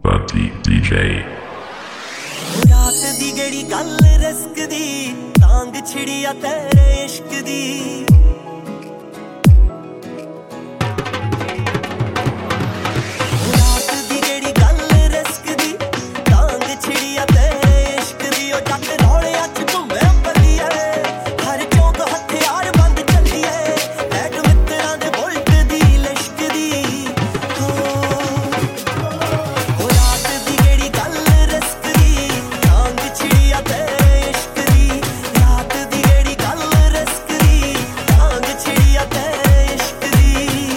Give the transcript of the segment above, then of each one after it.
Bugsy DJ रात दी गेड़ी गल risk दी टांग छिड़ी आ तेरे इश्क दी रात दी गेड़ी गल रिस्क दी टांग छिड़ी आ तेरे इश्क दी ओ जट रौले अच घुमे बलिए हर चौक हथियार बंद चलिए बैठ मित्रां दे बुलट दी लिश्क दी रात दी गेड़ी गल रिस्क दी टांग छिड़ी आ तेरे इश्क दी रात दी गेड़ी गल रिस्क दी टांग छिड़ी आ तेरे इश्क दी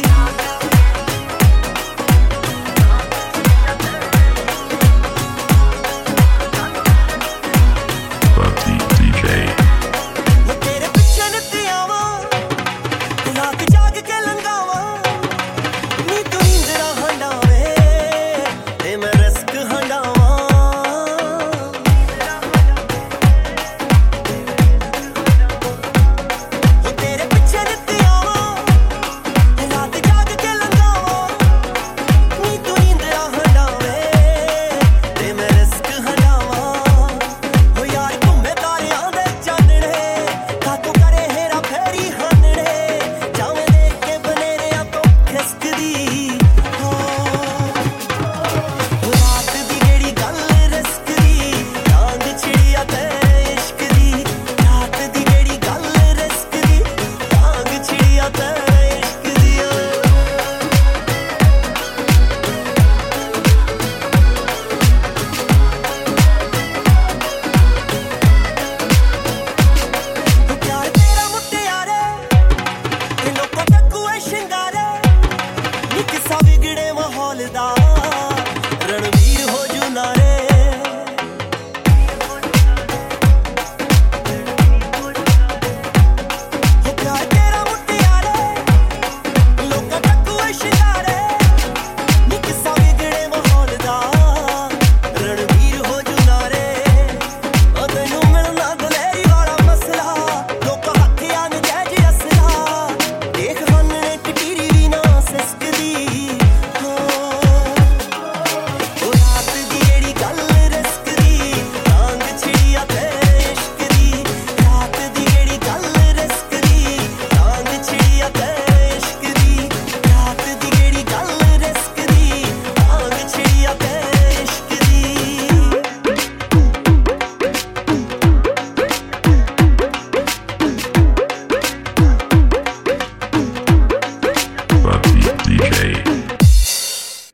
Bugsy DJ वो तेरे पीछे नित्ते आवां रात जाग के लंघावां नी तू नींदरा हंडावे ते मैं रिस्क हंडावां वो तेरे पीछे नित्ते आवां रात जाग के लंघावां नी तू नींदरा हंडावे ते मैं रिस्क हंडावां ओ यार घुमे तारियां दे चानणे कातों करे हेरा फेरी हानणे जावें देख के बनेरियां तो खिसकदी